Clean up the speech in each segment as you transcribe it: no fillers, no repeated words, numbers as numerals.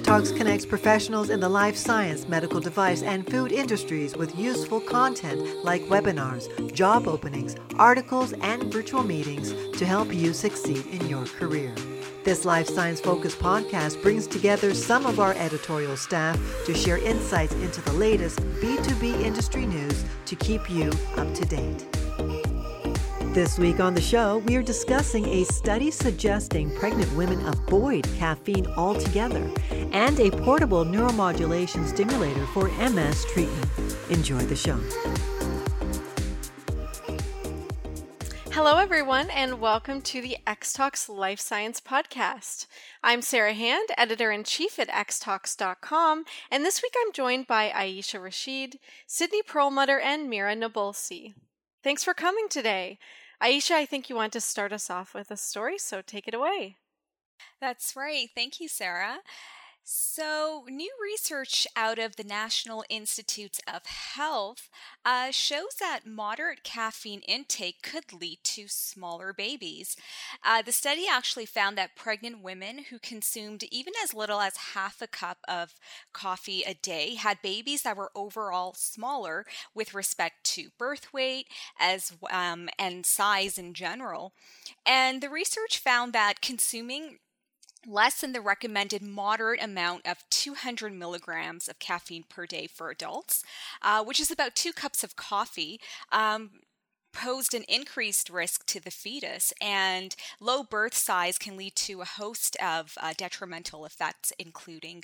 Talks connects professionals in the life science, medical device, and food industries with useful content like webinars, job openings, articles, and virtual meetings to help you succeed in your career. This Life Science Focus podcast brings together some of our editorial staff to share insights into the latest B2B industry news to keep you up to date. This week on the show, we are discussing a study suggesting pregnant women avoid caffeine altogether and a portable neuromodulation stimulator for MS treatment. Enjoy the show. Hello, everyone, and welcome to the X-Talks Life Science Podcast. I'm Sarah Hand, Editor-in-Chief at xtalks.com, and this week I'm joined by Aisha Rashid, Sydney Perlmutter, and Mira Nabulsi. Thanks for coming today. Aisha, I think you want to start us off with a story, so take it away. That's right. Thank you, Sarah. So, new research out of the National Institutes of Health shows that moderate caffeine intake could lead to smaller babies. The study actually found that pregnant women who consumed even as little as half a cup of coffee a day had babies that were overall smaller with respect to birth weight and size in general. And the research found that consuming less than the recommended moderate amount of 200 milligrams of caffeine per day for adults, which is about 2 cups of coffee, posed an increased risk to the fetus, and low birth size can lead to a host of detrimental effects, including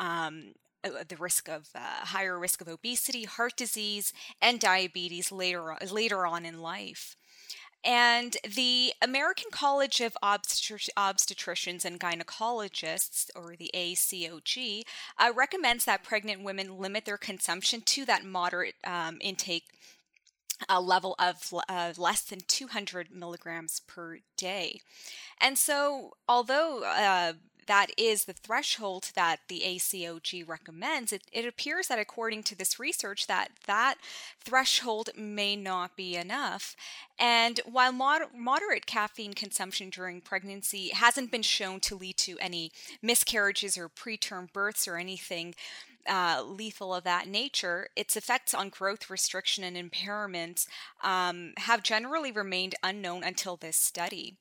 the risk of higher risk of obesity, heart disease, and diabetes later on in life. And the American College of Obstetricians and Gynecologists, or the ACOG, recommends that pregnant women limit their consumption to that moderate intake level of less than 200 milligrams per day. And so, although that is the threshold that the ACOG recommends, it appears that according to this research that threshold may not be enough. And while moderate caffeine consumption during pregnancy hasn't been shown to lead to any miscarriages or preterm births or anything lethal of that nature, its effects on growth restriction and impairment have generally remained unknown until this study.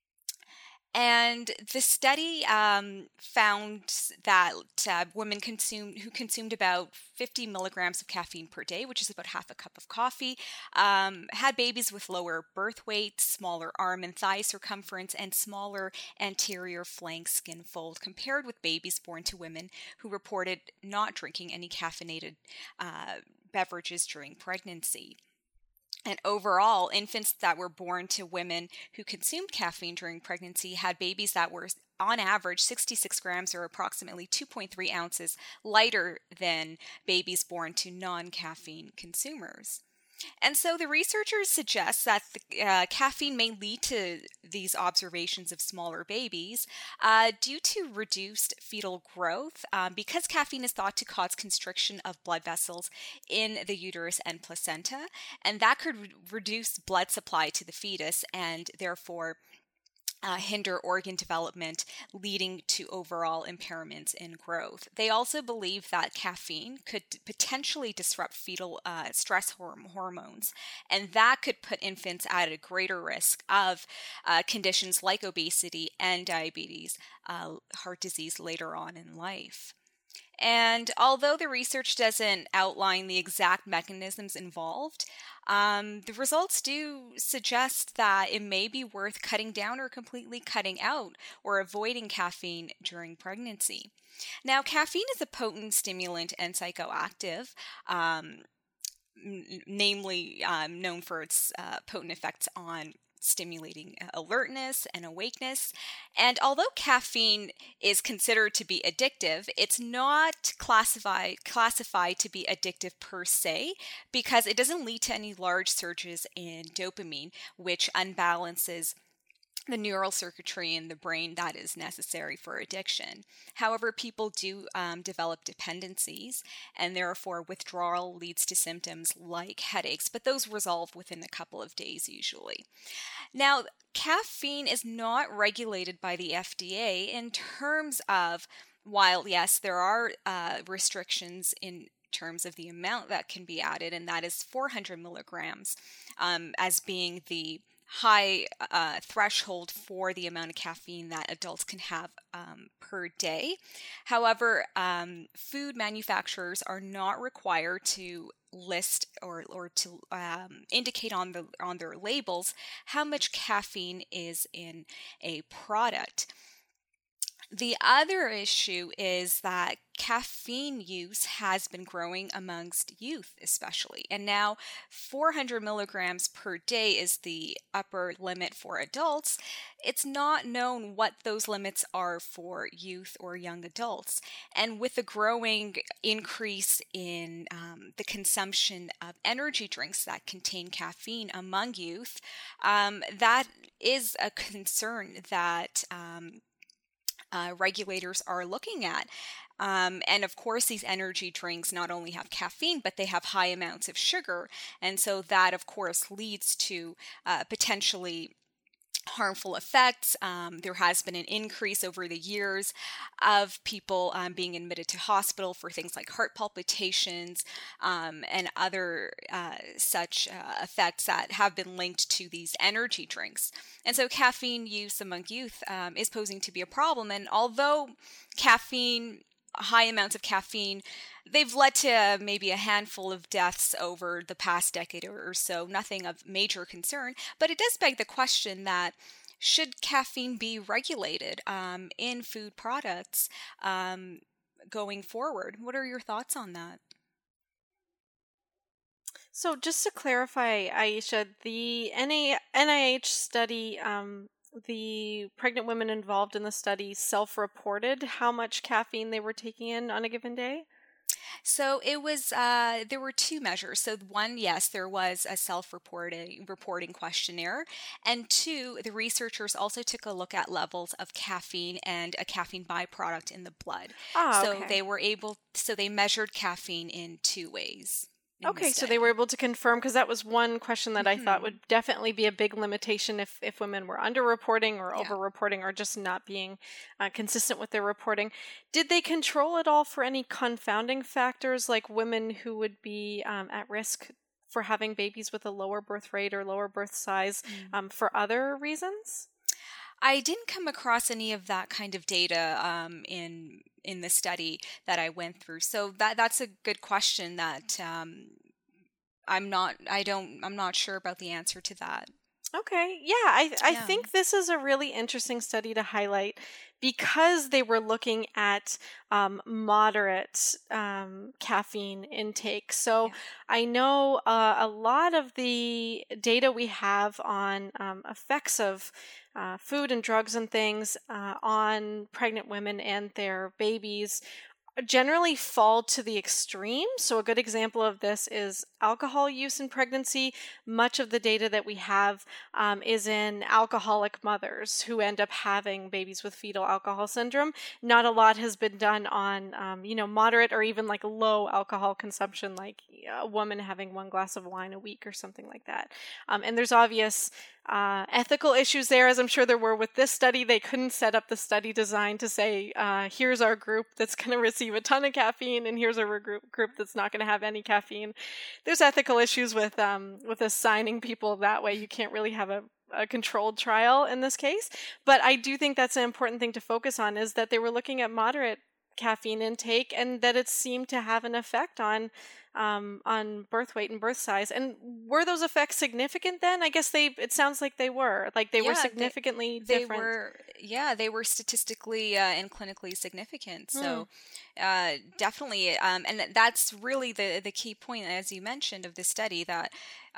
And the study found that women who consumed about 50 milligrams of caffeine per day, which is about half a cup of coffee, had babies with lower birth weight, smaller arm and thigh circumference, and smaller anterior flank skin fold compared with babies born to women who reported not drinking any caffeinated beverages during pregnancy. And overall, infants that were born to women who consumed caffeine during pregnancy had babies that were, on average, 66 grams or approximately 2.3 ounces lighter than babies born to non-caffeine consumers. And so the researchers suggest that the caffeine may lead to these observations of smaller babies due to reduced fetal growth because caffeine is thought to cause constriction of blood vessels in the uterus and placenta, and that could reduce blood supply to the fetus and therefore hinder organ development, leading to overall impairments in growth. They also believe that caffeine could potentially disrupt fetal stress hormones, and that could put infants at a greater risk of conditions like obesity and diabetes, heart disease later on in life. And although the research doesn't outline the exact mechanisms involved, the results do suggest that it may be worth cutting down or completely cutting out or avoiding caffeine during pregnancy. Now, caffeine is a potent stimulant and psychoactive, namely known for its potent effects on stimulating alertness and awakeness. And although caffeine is considered to be addictive, it's not classified to be addictive per se because it doesn't lead to any large surges in dopamine, which unbalances the neural circuitry in the brain that is necessary for addiction. However, people do develop dependencies, and therefore withdrawal leads to symptoms like headaches, but those resolve within a couple of days usually. Now, caffeine is not regulated by the FDA in terms of while, yes, there are restrictions in terms of the amount that can be added, and that is 400 milligrams as being the high threshold for the amount of caffeine that adults can have per day. However, food manufacturers are not required to list or to indicate on their labels how much caffeine is in a product. The other issue is that caffeine use has been growing amongst youth, especially. And now 400 milligrams per day is the upper limit for adults. It's not known what those limits are for youth or young adults. And with the growing increase in the consumption of energy drinks that contain caffeine among youth, that is a concern that regulators are looking at. And of course, these energy drinks not only have caffeine, but they have high amounts of sugar. And so that, of course, leads to potentially harmful effects. There has been an increase over the years of people being admitted to hospital for things like heart palpitations and other such effects that have been linked to these energy drinks. And so caffeine use among youth is posing to be a problem. And although high amounts of caffeine, they've led to maybe a handful of deaths over the past decade or so, nothing of major concern. But it does beg the question that should caffeine be regulated in food products going forward? What are your thoughts on that? So just to clarify, Aisha, the NIH study, the pregnant women involved in the study self-reported how much caffeine they were taking in on a given day? So it was, there were two measures. So one, yes, there was a reporting questionnaire. And two, the researchers also took a look at levels of caffeine and a caffeine byproduct in the blood. So they measured caffeine in two ways. Okay, so they were able to confirm, because that was one question that I thought would definitely be a big limitation if women were underreporting or overreporting or just not being consistent with their reporting. Did they control at all for any confounding factors, like women who would be at risk for having babies with a lower birth rate or lower birth size for other reasons? I didn't come across any of that kind of data in the study that I went through. So that's a good question that I'm not sure about the answer to that. Okay. Yeah, I think this is a really interesting study to highlight because they were looking at moderate caffeine intake. So I know a lot of the data we have on effects of food and drugs and things on pregnant women and their babies generally fall to the extreme. So a good example of this is alcohol use in pregnancy. Much of the data that we have is in alcoholic mothers who end up having babies with fetal alcohol syndrome. Not a lot has been done on, moderate or even like low alcohol consumption, like a woman having 1 glass of wine a week or something like that. And there's obvious ethical issues there, as I'm sure there were with this study. They couldn't set up the study design to say, here's our group that's going to receive a ton of caffeine, and here's our group that's not going to have any caffeine. There's ethical issues with assigning people that way. You can't really have a controlled trial in this case. But I do think that's an important thing to focus on, is that they were looking at moderate caffeine intake and that it seemed to have an effect on birth weight and birth size. And were those effects significant then? I guess it sounds like they were. Like they were significantly different. They were statistically and clinically significant. So definitely, and that's really the key point, as you mentioned, of this study, that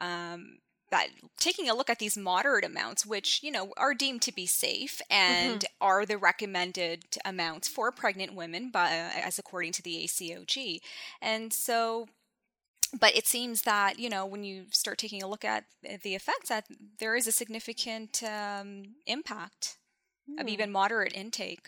taking a look at these moderate amounts, which, are deemed to be safe and are the recommended amounts for pregnant women as according to the ACOG. And so, but it seems that, when you start taking a look at the effects, that there is a significant impact of even moderate intake.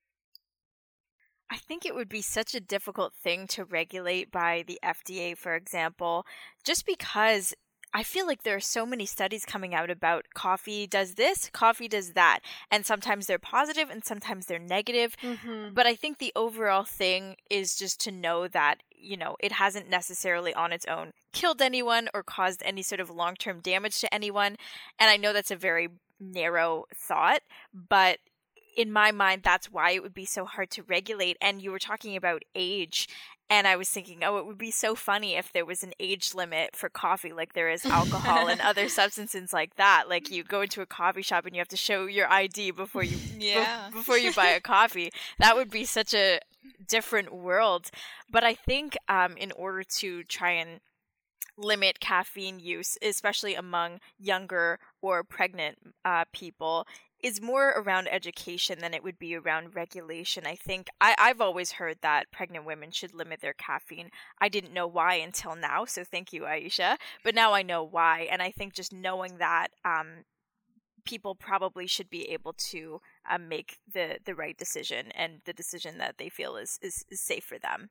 I think it would be such a difficult thing to regulate by the FDA, for example, just because I feel like there are so many studies coming out about coffee does this, coffee does that. And sometimes they're positive and sometimes they're negative. Mm-hmm. But I think the overall thing is just to know that, it hasn't necessarily on its own killed anyone or caused any sort of long-term damage to anyone. And I know that's a very narrow thought, but in my mind, that's why it would be so hard to regulate. And you were talking about age. And I was thinking, it would be so funny if there was an age limit for coffee, like there is alcohol and other substances like that. Like you go into a coffee shop and you have to show your ID before you before you buy a coffee. That would be such a different world. But I think in order to try and limit caffeine use, especially among younger or pregnant people, is more around education than it would be around regulation. I think I've always heard that pregnant women should limit their caffeine. I didn't know why until now, so thank you, Aisha. But now I know why, and I think just knowing that people probably should be able to make the right decision and the decision that they feel is safe for them.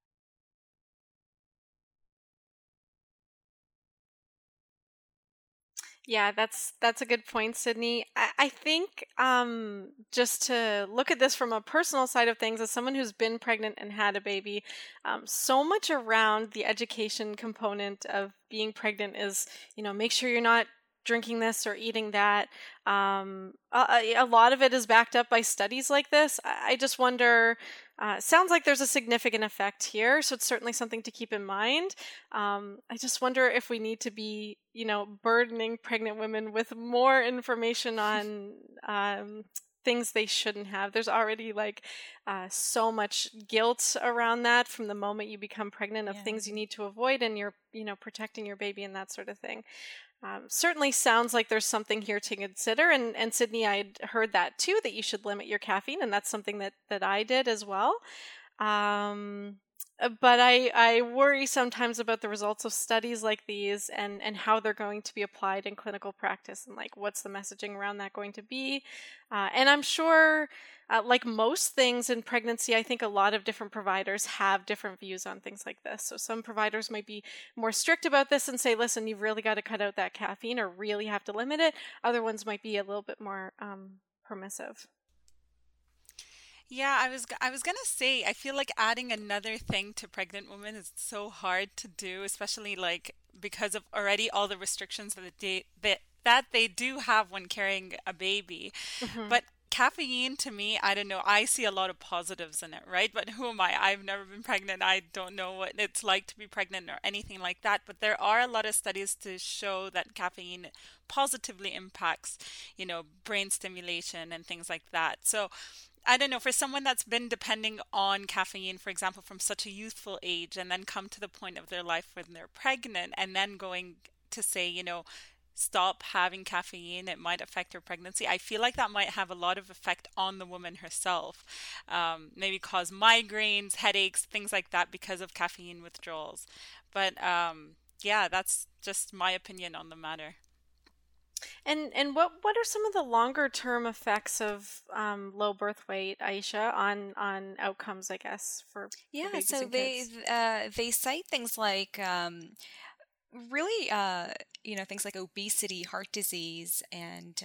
Yeah, that's a good point, Sydney. I think just to look at this from a personal side of things, as someone who's been pregnant and had a baby, so much around the education component of being pregnant is, make sure you're not drinking this or eating that. A lot of it is backed up by studies like this. I just wonder, sounds like there's a significant effect here, so it's certainly something to keep in mind. I just wonder if we need to be, burdening pregnant women with more information on things they shouldn't have. There's already so much guilt around that from the moment you become pregnant of things you need to avoid, and you're, protecting your baby and that sort of thing. Certainly sounds like there's something here to consider. And Sydney, I'd heard that too, that you should limit your caffeine. And that's something that I did as well. But I worry sometimes about the results of studies like these and how they're going to be applied in clinical practice, and what's the messaging around that going to be. And I'm sure, like most things in pregnancy, I think a lot of different providers have different views on things like this. So some providers might be more strict about this and say, listen, you've really got to cut out that caffeine or really have to limit it. Other ones might be a little bit more permissive. Yeah, I was gonna say, I feel like adding another thing to pregnant women is so hard to do, especially because of already all the restrictions that they do have when carrying a baby. Mm-hmm. But caffeine, to me, I don't know, I see a lot of positives in it, right? But who am I? I've never been pregnant. I don't know what it's like to be pregnant or anything like that. But there are a lot of studies to show that caffeine positively impacts, brain stimulation and things like that. So I don't know, for someone that's been depending on caffeine, for example, from such a youthful age, and then come to the point of their life when they're pregnant, and then going to say, stop having caffeine, it might affect your pregnancy. I feel like that might have a lot of effect on the woman herself. Maybe cause migraines, headaches, things like that because of caffeine withdrawals. But yeah, that's just my opinion on the matter. And what are some of the longer term effects of low birth weight, Aisha, on outcomes, I guess, for babies so and kids? they cite things like really things like obesity, heart disease, and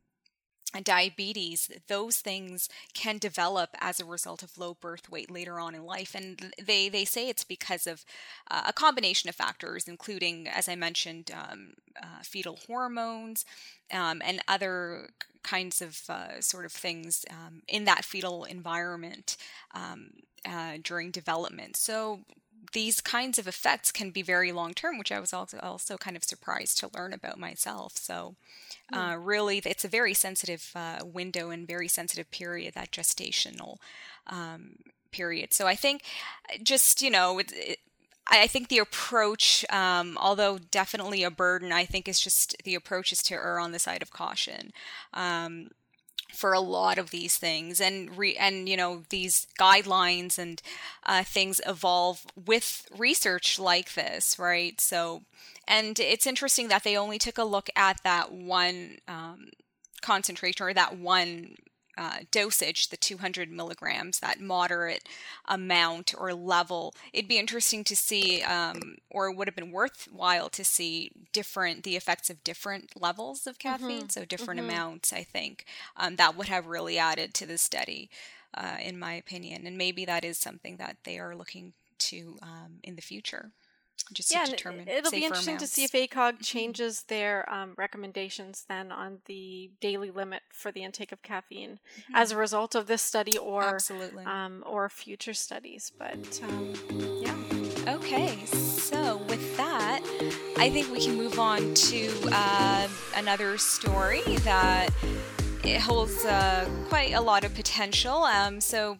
diabetes. Those things can develop as a result of low birth weight later on in life, and they say it's because of a combination of factors, including, as I mentioned, fetal hormones and other kinds of sort of things in that fetal environment during development. So these kinds of effects can be very long term, which I was also kind of surprised to learn about myself. So really, it's a very sensitive window and very sensitive period, that gestational period. So I think just, I think the approach, although definitely a burden, I think is just the approach is to err on the side of caution. For a lot of these things, and these guidelines and things evolve with research like this, right? So, and it's interesting that they only took a look at that one concentration or that one dosage, the 200 milligrams, that moderate amount or level. It'd be interesting to see, or it would have been worthwhile to see the effects of different levels of caffeine, so different amounts, I think. That would have really added to the study, in my opinion. And maybe that is something that they are looking to in the future. Just to determine it'll be interesting amounts. to see if ACOG changes their recommendations then on the daily limit for the intake of caffeine as a result of this study or future studies. But yeah. Okay, so with that, I think we can move on to another story that it holds quite a lot of potential. So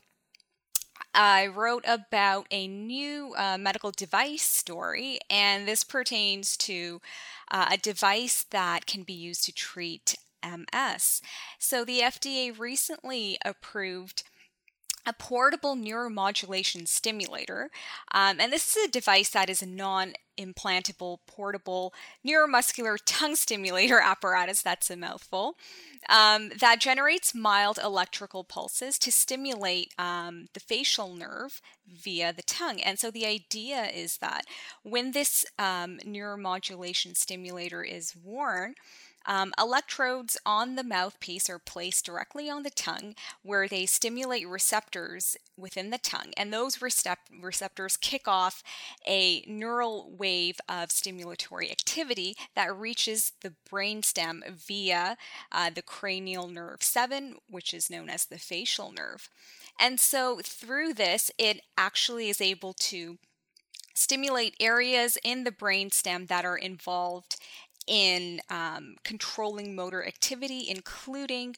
I wrote about a new medical device story, and this pertains to a device that can be used to treat MS. So the FDA recently approved a portable neuromodulation stimulator, and this is a device that is a non-implantable portable neuromuscular tongue stimulator apparatus, that's a mouthful, that generates mild electrical pulses to stimulate the facial nerve via the tongue. And so the idea is that when this neuromodulation stimulator is worn, electrodes on the mouthpiece are placed directly on the tongue where they stimulate receptors within the tongue. And those receptors kick off a neural wave of stimulatory activity that reaches the brainstem via the cranial nerve 7, which is known as the facial nerve. And so through this, it actually is able to stimulate areas in the brainstem that are involved in controlling motor activity, including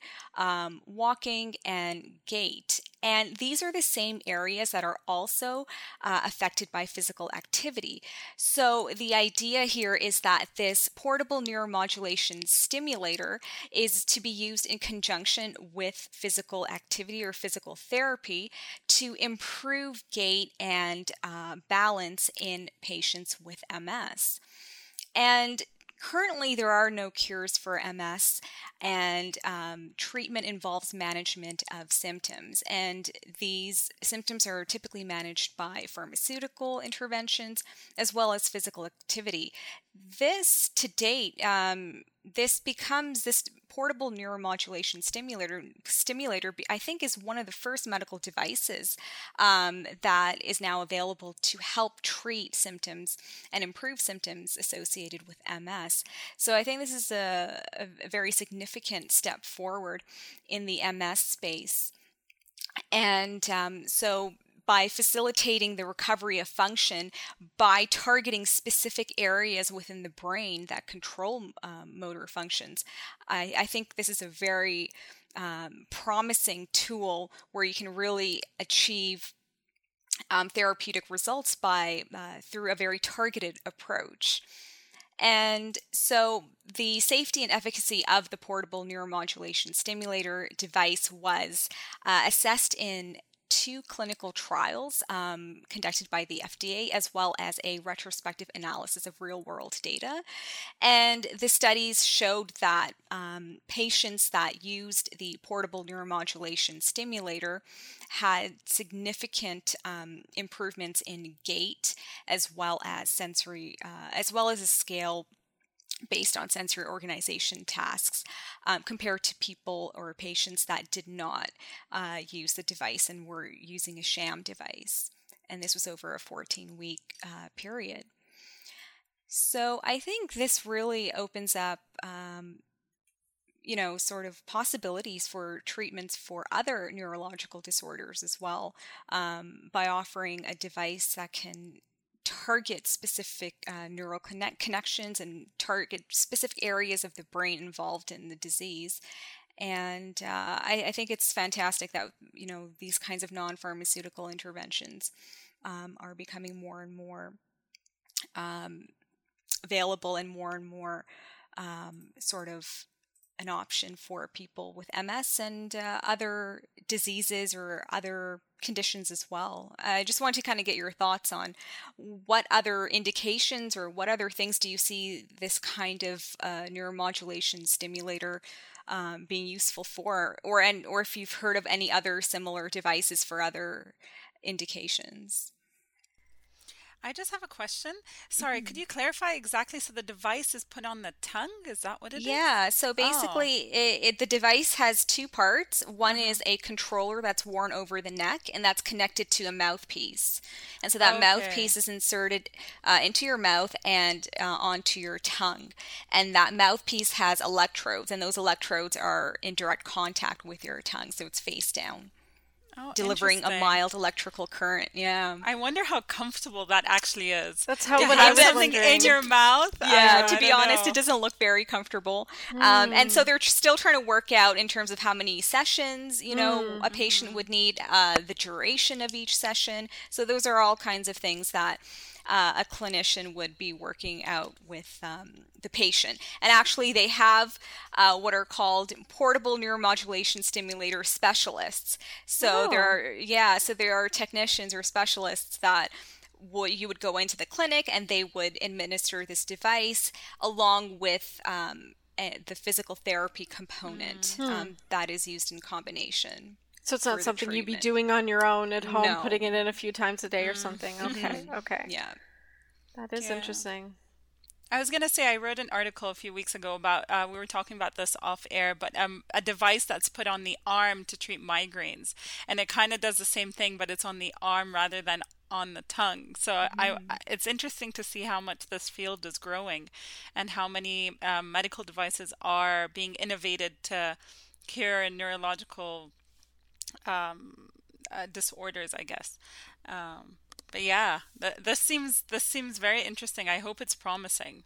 walking and gait. And these are the same areas that are also affected by physical activity. So the idea here is that this portable neuromodulation stimulator is to be used in conjunction with physical activity or physical therapy to improve gait and balance in patients with MS. And currently, there are no cures for MS, and treatment involves management of symptoms. And these symptoms are typically managed by pharmaceutical interventions as well as physical activity. This, to date, this portable neuromodulation stimulator, I think, is one of the first medical devices that is now available to help treat symptoms and improve symptoms associated with MS. So I think this is a very significant step forward in the MS space. And so by facilitating the recovery of function by targeting specific areas within the brain that control motor functions, I think this is a very promising tool where you can really achieve therapeutic results through a very targeted approach. And so the safety and efficacy of the portable neuromodulation stimulator device was assessed in 2 clinical trials conducted by the FDA, as well as a retrospective analysis of real-world data. And the studies showed that patients that used the portable neuromodulation stimulator had significant improvements in gait, as well as sensory, as well as a scale based on sensory organization tasks compared to people or patients that did not use the device and were using a sham device. And this was over a 14-week period. So I think this really opens up sort of possibilities for treatments for other neurological disorders as well, by offering a device that can target specific neural connections and target specific areas of the brain involved in the disease. And I think it's fantastic that these kinds of non-pharmaceutical interventions are becoming more and more available and more sort of an option for people with MS and other diseases or other conditions as well. I just want to kind of get your thoughts on what other indications or what other things do you see this kind of neuromodulation stimulator being useful for, or if you've heard of any other similar devices for other indications. I just have a question. Sorry, could you clarify exactly? So the device is put on the tongue? Is that what it is? Yeah, so basically the device has two parts. One is a controller that's worn over the neck, and that's connected to a mouthpiece. And so that mouthpiece is inserted into your mouth and onto your tongue. And that mouthpiece has electrodes, and those electrodes are in direct contact with your tongue, so it's face down. Delivering a mild electrical current. Yeah. I wonder how comfortable that actually is. That's how to when have I was something wondering. in your mouth. Yeah, to be honest, it doesn't look very comfortable. And so they're still trying to work out in terms of how many sessions, a patient would need, the duration of each session. So those are all kinds of things that a clinician would be working out with the patient. And actually they have what are called portable neuromodulation stimulator specialists. So there are technicians or specialists that you would go into the clinic and they would administer this device along with the physical therapy component that is used in combination. So it's not something you'd be doing on your own at home, putting it in a few times a day or something. Okay. Okay. Yeah. That is interesting. I was going to say, I wrote an article a few weeks ago about, we were talking about this off air, but a device that's put on the arm to treat migraines. And it kind of does the same thing, but it's on the arm rather than on the tongue. So it's interesting to see how much this field is growing and how many medical devices are being innovated to cure neurological disorders, I guess. But yeah, this seems very interesting. I hope it's promising.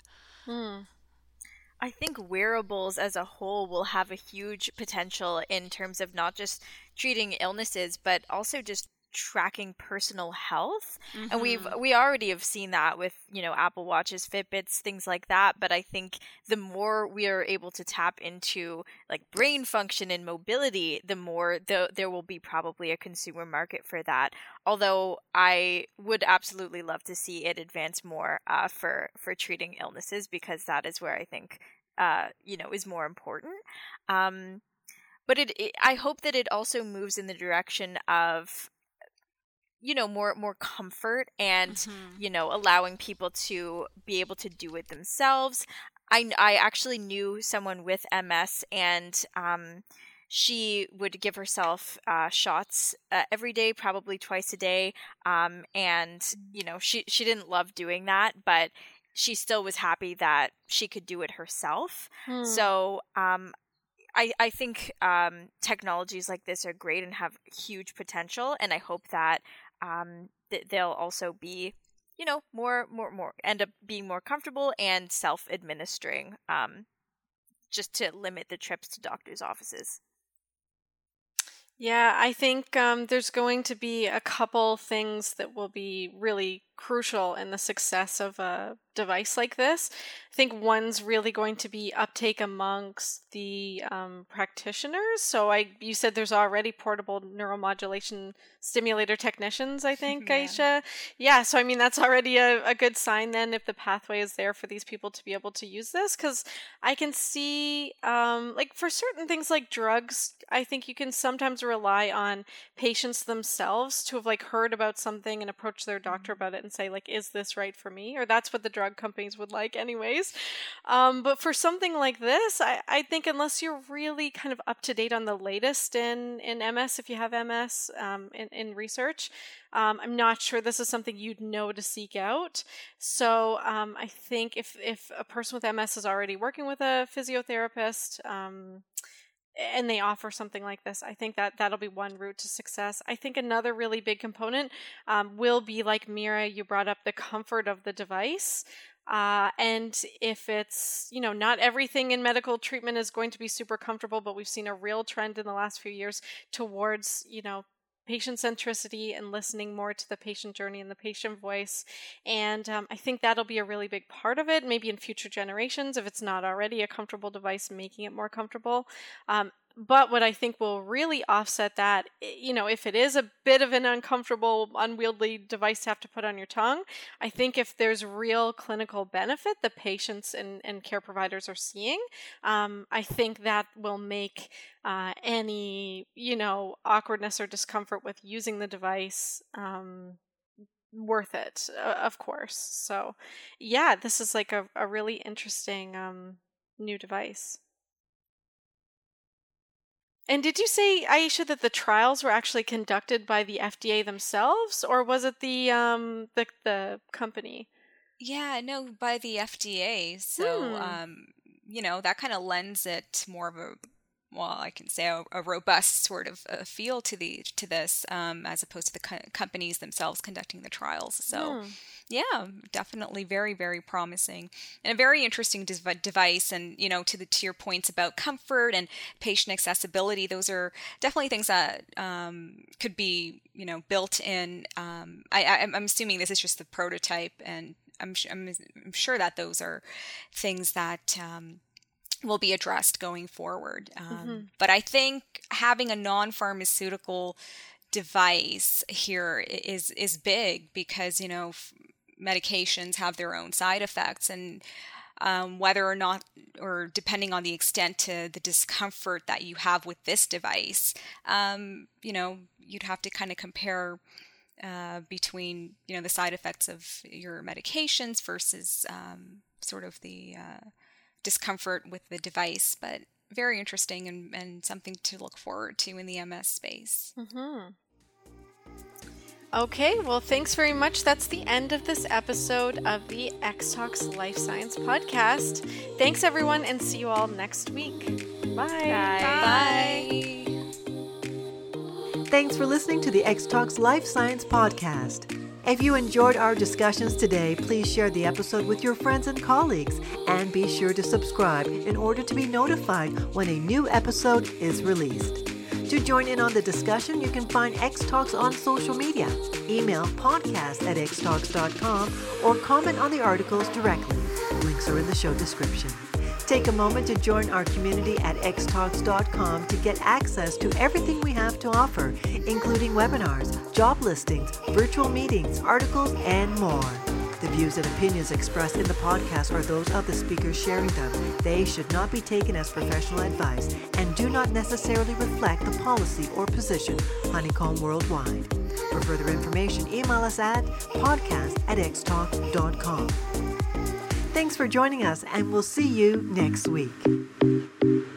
I think wearables as a whole will have a huge potential in terms of not just treating illnesses, but also just tracking personal health. And we already have seen that with, Apple Watches, Fitbits, things like that. But I think the more we are able to tap into like brain function and mobility, the more there will be probably a consumer market for that. Although I would absolutely love to see it advance more for treating illnesses, because that is where I think, is more important. But I hope that it also moves in the direction of more comfort and, allowing people to be able to do it themselves. I actually knew someone with MS, and she would give herself shots every day, probably twice a day. And, she didn't love doing that, but she still was happy that she could do it herself. So, I think technologies like this are great and have huge potential, and I hope that they'll also be, more end up being more comfortable and self-administering, just to limit the trips to doctors' offices. Yeah, I think there's going to be a couple things that will be really crucial in the success of a device like this. I think one's really going to be uptake amongst the practitioners. So you said there's already portable neuromodulation stimulator technicians, I think, Aisha. Yeah, so I mean, that's already a good sign then if the pathway is there for these people to be able to use this, because I can see, like for certain things like drugs, I think you can sometimes rely on patients themselves to have like heard about something and approach their doctor about it and say like, is this right for me? Or that's what the drug companies would like anyways. But for something like this, I think unless you're really kind of up to date on the latest in MS, if you have MS in research, I'm not sure this is something you'd know to seek out. So I think if a person with MS is already working with a physiotherapist, and they offer something like this, I think that'll be one route to success. I think another really big component will be, like Mira, you brought up the comfort of the device. And if it's, not everything in medical treatment is going to be super comfortable, but we've seen a real trend in the last few years towards, patient centricity and listening more to the patient journey and the patient voice. And I think that'll be a really big part of it, maybe in future generations, if it's not already a comfortable device, making it more comfortable. But what I think will really offset that, if it is a bit of an uncomfortable, unwieldy device to have to put on your tongue, I think if there's real clinical benefit the patients and care providers are seeing, I think that will make any, awkwardness or discomfort with using the device worth it, of course. So, yeah, this is like a really interesting new device. And did you say, Aisha, that the trials were actually conducted by the FDA themselves, or was it the company? Yeah, no, by the FDA. So, that kind of lends it more of I can say a robust sort of feel to this, as opposed to the companies themselves conducting the trials. So, yeah, definitely very, very promising and a very interesting device. And, to your points about comfort and patient accessibility, those are definitely things that could be, built in. I'm assuming this is just the prototype, and I'm sure that those are things that will be addressed going forward. But I think having a non-pharmaceutical device here is big because, medications have their own side effects, and whether or not, or depending on the extent to the discomfort that you have with this device, you'd have to kind of compare between, the side effects of your medications versus sort of the discomfort with the device. But very interesting and something to look forward to in the MS space. Okay, well, thanks very much. That's the end of this episode of the X-Talks Life Science Podcast. Thanks, everyone, and see you all next week. Bye. Bye. Thanks for listening to the X-Talks Life Science Podcast. If you enjoyed our discussions today, please share the episode with your friends and colleagues, and be sure to subscribe in order to be notified when a new episode is released. To join in on the discussion, you can find X-Talks on social media, email podcast@xtalks.com, or comment on the articles directly. Links are in the show description. Take a moment to join our community at xtalks.com to get access to everything we have to offer, including webinars, job listings, virtual meetings, articles, and more. The views and opinions expressed in the podcast are those of the speakers sharing them. They should not be taken as professional advice and do not necessarily reflect the policy or position Honeycomb Worldwide. For further information, email us at podcast@xtalk.com. Thanks for joining us, and we'll see you next week.